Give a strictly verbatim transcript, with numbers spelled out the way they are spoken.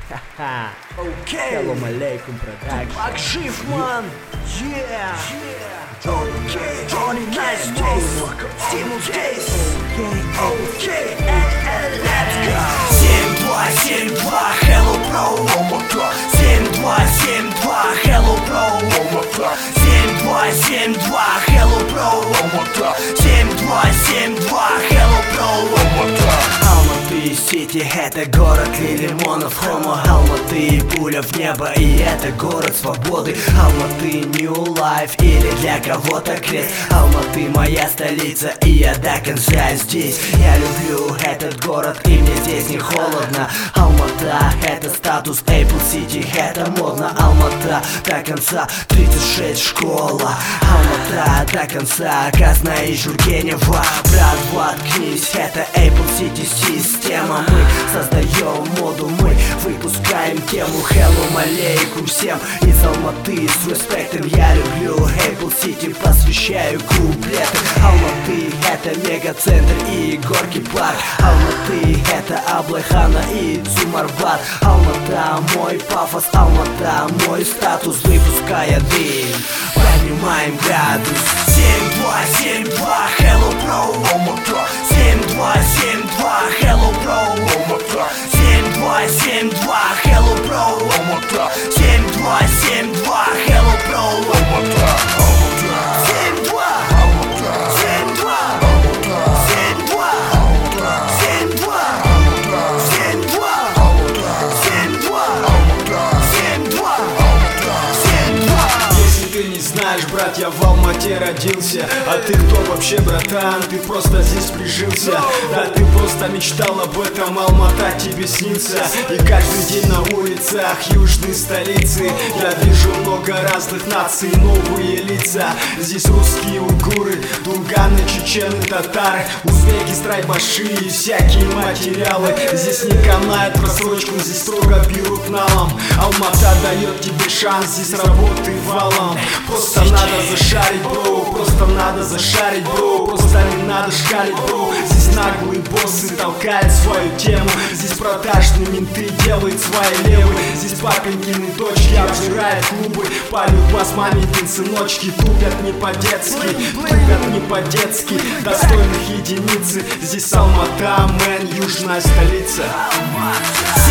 Ха-ха. Окей. Салам алейкум, продакшн. Тупак жив, ман. Yeah. Окей. Джонни Найс здесь. Стимул здесь. Окей. Let's go. семь два семь два Hello Bro. семь два семь два Hello Bro. семь два семь два Hello Bro. семь два семь два Hello Bro. Алматы Сити — это город лимонов, Хомо. Алматы — пуля в небо, и это город свободы. Алматы — New Life или для кого-то крест. Алматы — моя столица, и я до конца здесь. Я люблю этот город, и мне здесь не холодно. Алмата — это статус, Apple City — это модно. Алмата до конца, тридцать шесть школа. Алмата до конца, Казна и Жургенева. Брат, воткнись, это Apple City система. Мы создаем моду, мы выпускаем тему. Hello, алейкум всем из Алматы с респектом. Я люблю Apple City, посвящаю куплеты. Алматы — это мегацентр и горки парк. Алматы — это Аблайхана и Цумарбат. Алмата — мой пафос, Алмата — мой статус. Выпуская дым, поднимаем градус. семь два семь два Hello Bro. семь два семь два Hello Bro. семь два семь два Hello Bro. семь два семь два Hello Bro. семь два семь два семь два семь два семь два семь два семь два семь два. Если ты не знаешь, брат, я в Алмате родился. А ты кто вообще, братан? Ты просто здесь прижился. Да ты просто мечтал об этом, Алмата тебе снится. И каждый день на улицах южной столицы я вижу много разных наций, новые лица. Здесь русские, уйгуры, дунганы, чечены, татары, узбеки, страйбаши и всякие материалы. Здесь не канает просрочку, здесь строго берут налом. Алмата дает тебе шанс, здесь работы валом. Просто надо зашарить, бро, просто надо зашарить, бро. Просто не надо шкалить, бро. Здесь наглые боссы толкают свою тему. Здесь продажные менты делают свои левы. Здесь папенькины дочки обжирают клубы. Палют вас маменькин сыночки. Тупят не по-детски, тупят не по-детски. Достойных единицы. Здесь Алмата, мэн, южная столица.